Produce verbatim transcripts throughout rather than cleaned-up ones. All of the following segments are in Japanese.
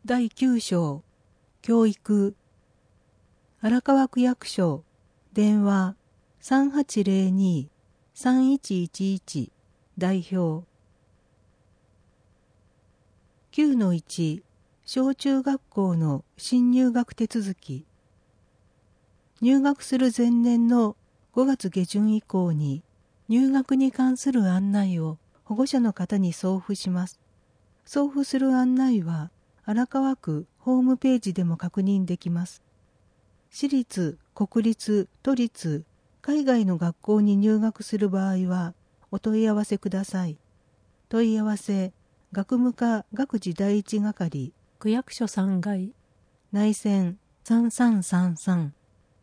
だいきゅう章教育。荒川区役所電話 さんはちゼロに さんいちいちいち 代表 きゅうのいち 小中学校の新入学手続き。入学する前年のごがつ下旬以降に入学に関する案内を保護者の方に送付します。送付する案内は荒川区ホームページでも確認できます。私立、国立、都立、海外の学校に入学する場合はお問い合わせください。問い合わせ、学務課学事第一係、区役所さんがい、内線 さんさんさんさん。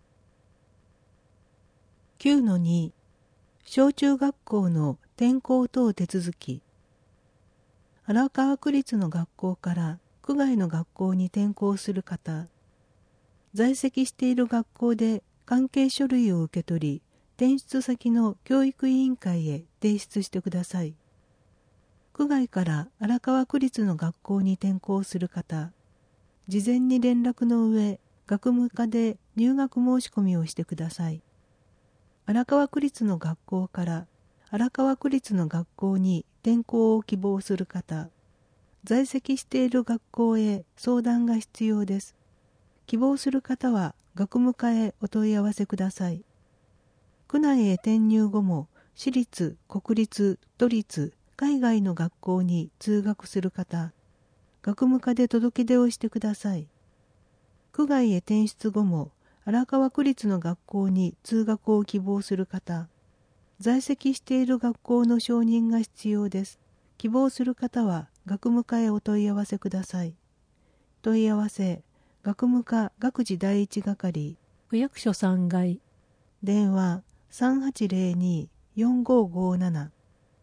きゅうのに 小中学校の転校等手続き。荒川区立の学校から区外の学校に転校する方、在籍している学校で関係書類を受け取り、転出先の教育委員会へ提出してください。区外から荒川区立の学校に転校する方、事前に連絡の上、学務課で入学申し込みをしてください。荒川区立の学校から荒川区立の学校に転校を希望する方、在籍している学校へ相談が必要です。希望する方は学務課へお問い合わせください。区内へ転入後も私立、国立、都立、海外の学校に通学する方、学務課で届け出をしてください。区外へ転出後も荒川区立の学校に通学を希望する方、在籍している学校の承認が必要です。希望する方は学務課へお問い合わせください。問い合わせ、学務課学事第一係、区役所さんがい、電話 さんはちゼロに よんごごなな。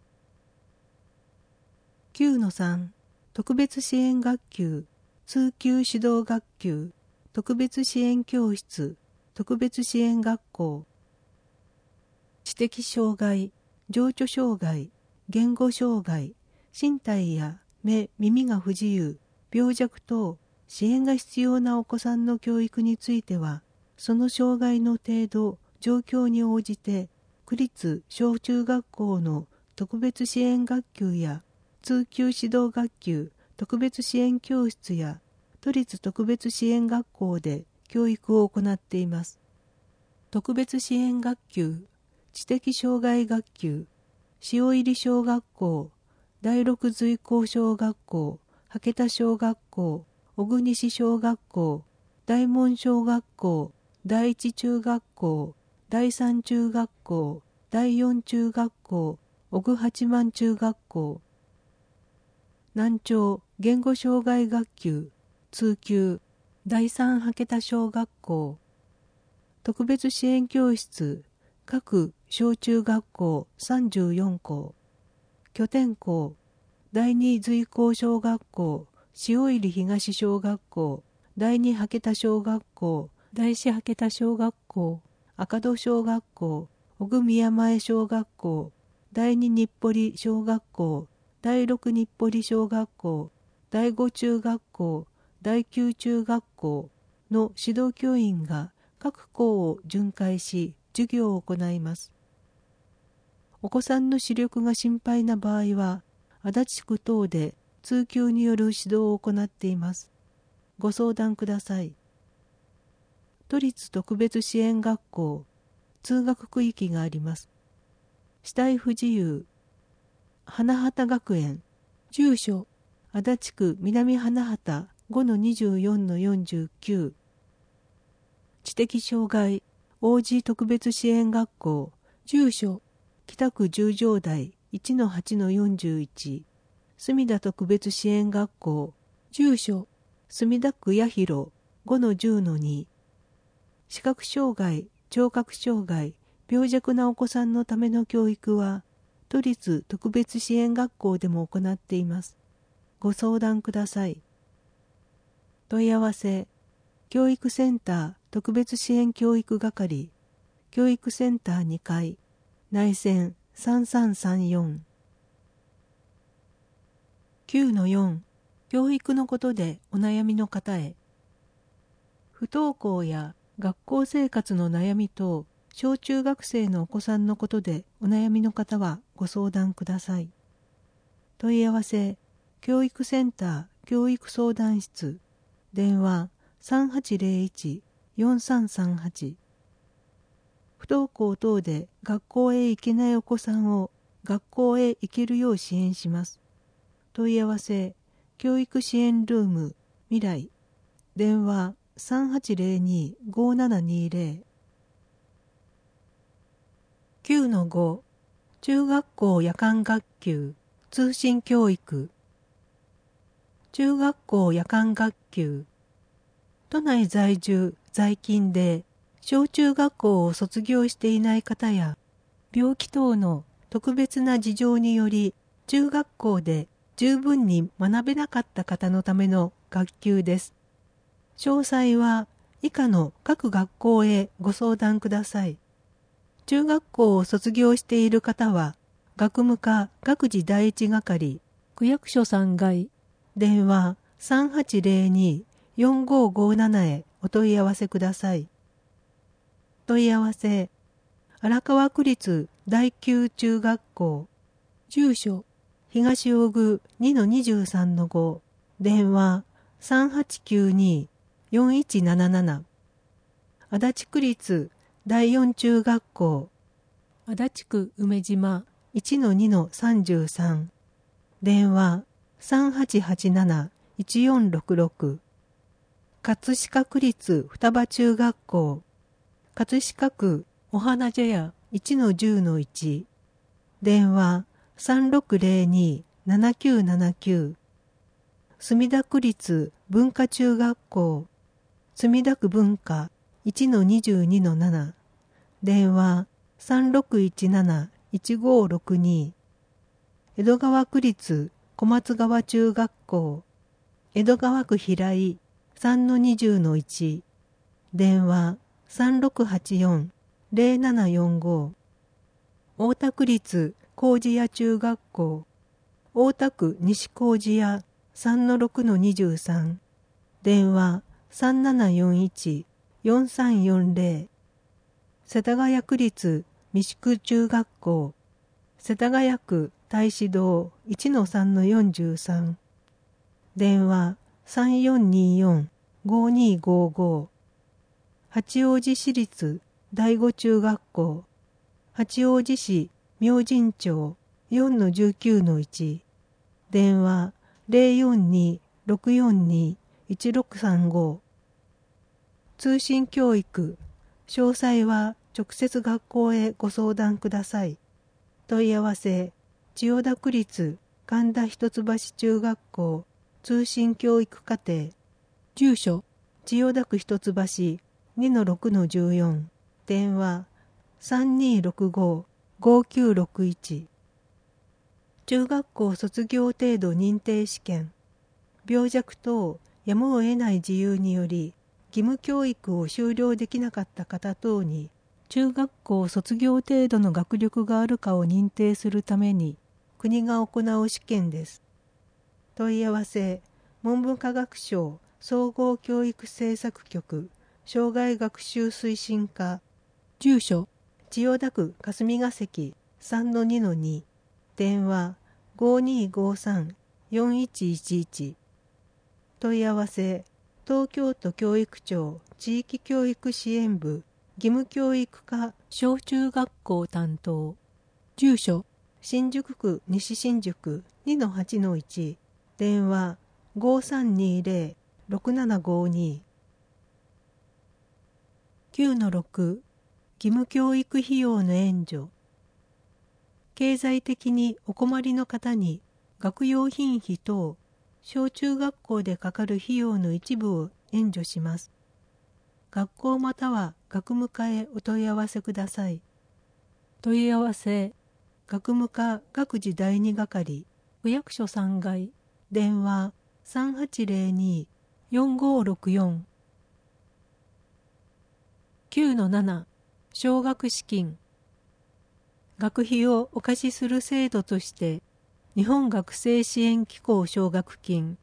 きゅうのさん 特別支援学級、通級指導学級、特別支援教室、特別支援学校。知的障害、情緒障害、言語障害、身体や目、耳が不自由、病弱等、支援が必要なお子さんの教育については、その障害の程度、状況に応じて、区立小中学校の特別支援学級や通級指導学級、特別支援教室や都立特別支援学校で教育を行っています。特別支援学級、知的障害学級、塩入小学校、第六随校小学校、羽田小学校、小国西小学校、大門小学校、第一中学校、第三中学校、第四中学校、小久八幡中学校。南町言語障害学級、通級、第三羽田小学校。特別支援教室、各小中学校さんじゅうよん校。拠点校、第二随校小学校、塩入東小学校、第二羽田小学校、第四羽田小学校、赤戸小学校、小久宮前小学校、第二日暮里小学校、第六日暮里小学校、第五中学校、第九中学校の指導教員が各校を巡回し授業を行います。お子さんの視力が心配な場合は、足立区等で通級による指導を行っています。ご相談ください。都立特別支援学校、通学区域があります。肢体不自由、花畑学園、住所、足立区南花畑 ごのにじゅうよんのよんじゅうきゅう。知的障害、王子特別支援学校、住所、北区十条台 いちのはちのよんじゅういち。墨田特別支援学校、住所、墨田区八広 ごのじゅうのに。視覚障害、聴覚障害、病弱なお子さんのための教育は、都立特別支援学校でも行っています。ご相談ください。問い合わせ、教育センター特別支援教育係、教育センターにかい、内線さんさんさんよん。きゅうのよん教育のことでお悩みの方へ。不登校や学校生活の悩み等、小中学生のお子さんのことでお悩みの方はご相談ください。問い合わせ、教育センター教育相談室、電話 さんはちゼロいち よんさんさんはち。不登校等で学校へ行けないお子さんを学校へ行けるよう支援します。問い合わせ、教育支援ルーム未来、電話 さんはちゼロに ごななにゼロ。 きゅうのご 中学校夜間学級通信教育。中学校夜間学級、都内在住在勤で小中学校を卒業していない方や病気等の特別な事情により中学校で十分に学べなかった方のための学級です。詳細は以下の各学校へご相談ください。中学校を卒業している方は学務課学事第一係区役所さん階、電話 さんはちゼロに よんごごなな へお問い合わせください。問い合わせ、荒川区立第九中学校、住所東大宮 にのにじゅうさんのご、電話 さんはちきゅうに よんいちなななな。足立区立第四中学校、足立区梅島 いちのにのさんじゅうさん、電話 さんはちはちなな いちよんろくろく。葛飾区立双葉中学校、葛飾区お花茶屋 いちのじゅうのいち、電話 さんろくゼロに ななきゅうななきゅう。墨田区立文化中学校、墨田区文化 いちのにじゅうにのなな、電話 さんろくいちなな いちごろくに。江戸川区立小松川中学校、江戸川区平井 さんのにじゅうのいち、電話 さんろくはちよん ゼロななよんご。大田区立麹屋中学校、大田区西麹屋 さんのろくのにじゅうさん、電話 さんななよんいち よんさんよんゼロ。世田谷区立三宿中学校、世田谷区太子堂 いちのさんのよんじゅうさん、電話 さんよんによん ごにごご。八王子市立第五中学校、八王子市明神町 よんのじゅうきゅうのいち、電話 ゼロよんに ろくよんに いちろくさんご。通信教育、詳細は直接学校へご相談ください。問い合わせ、千代田区立神田一橋中学校通信教育課程、住所千代田区一橋 にのろくのじゅうよん、電話 さんにろくご ごきゅうろくいち。中学校卒業程度認定試験、病弱等やむを得ない事由により義務教育を修了できなかった方等に中学校卒業程度の学力があるかを認定するために国が行う試験です。問い合わせ、文部科学省総合教育政策局障害学習推進課、住所千代田区霞が関 さんのにのに、電話 ごにごさん よんいちいちいち。問い合わせ、東京都教育庁地域教育支援部義務教育課小中学校担当、住所新宿区西新宿 にのはちのいち、電話 ごさんにゼロ ろくななごに。 きゅうのろく 義務教育費用の援助、経済的にお困りの方に学用品費等小中学校でかかる費用の一部を援助します。学校または学務課へお問い合わせください。問い合わせ、学務課学事第二係区役所さん階、電話 さんはちゼロに よんごろくよん。 きゅうのなな 奨学資金、学費をお貸しする制度として日本学生支援機構奨学金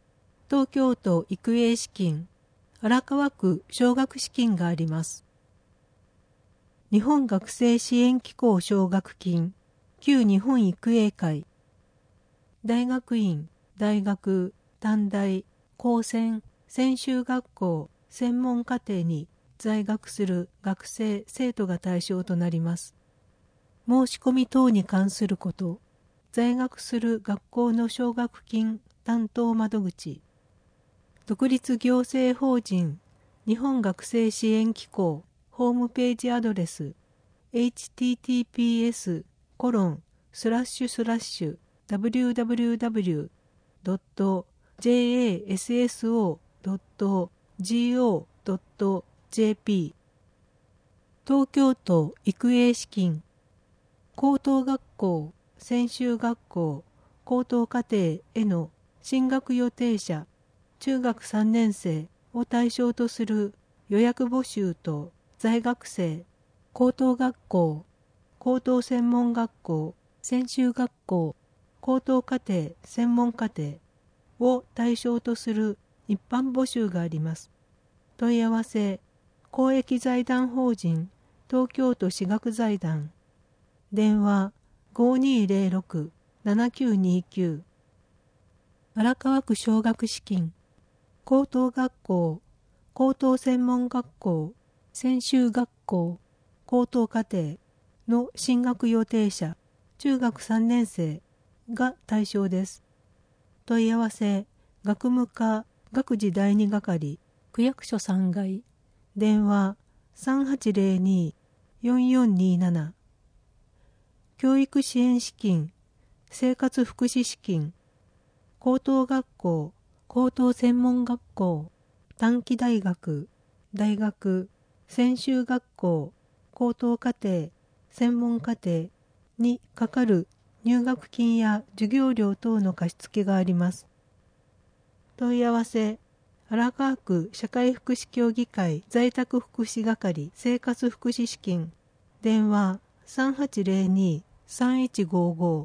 東京都育英資金、荒川区奨学資金があります。日本学生支援機構奨学金、旧日本育英会、大学院、大学、短大、高専、専修学校、専門課程に在学する学生・生徒が対象となります。申し込み等に関すること、在学する学校の奨学金担当窓口、独立行政法人日本学生支援機構ホームページアドレス エイチティーティーピーエスコロンスラッシュスラッシュダブリューダブリューダブリュードットジェーエーエスエスオードットジーオードットジェーピー 東京都育英資金高等学校、専修学校、高等課程への進学予定者、中学さんねん生を対象とする予約募集と在学生、高等学校、高等専門学校、専修学校、高等課程、専門課程を対象とする一般募集があります。問い合わせ、公益財団法人東京都私学財団電話 ごーにーぜろろくななきゅうにきゅう 荒川区奨学資金高等学校高等専門学校専修学校高等課程の進学予定者中学さんねん生が対象です。問い合わせ学務課学事第二係区役所さん階電話 さんはちぜろにーよんよんにーなな教育支援資金、生活福祉資金、高等学校、高等専門学校、短期大学、大学、専修学校、高等課程、専門課程にかかる入学金や授業料等の貸付があります。問い合わせ、荒川区社会福祉協議会在宅福祉係生活福祉資金、電話 さんはちぜろにーさんいちごーごー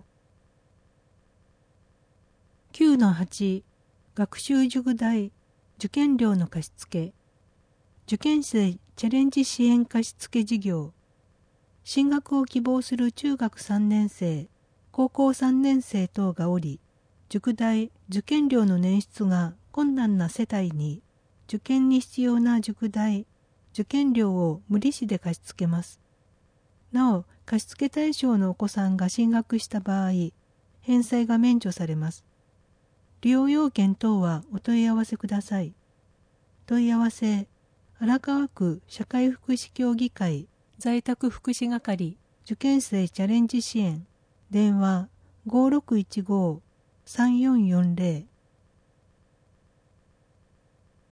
きゅうのはち 学習塾代受験料の貸付受験生チャレンジ支援貸付事業進学を希望する中学さんねん生高校さんねん生等がおり塾代受験料の捻出が困難な世帯に受験に必要な塾代受験料を無利子で貸し付けます。なお貸付対象のお子さんが進学した場合、返済が免除されます。利用要件等はお問い合わせください。問い合わせ、荒川区社会福祉協議会在宅福祉係受験生チャレンジ支援電話 ごーろくいちごーさんよんよんぜろ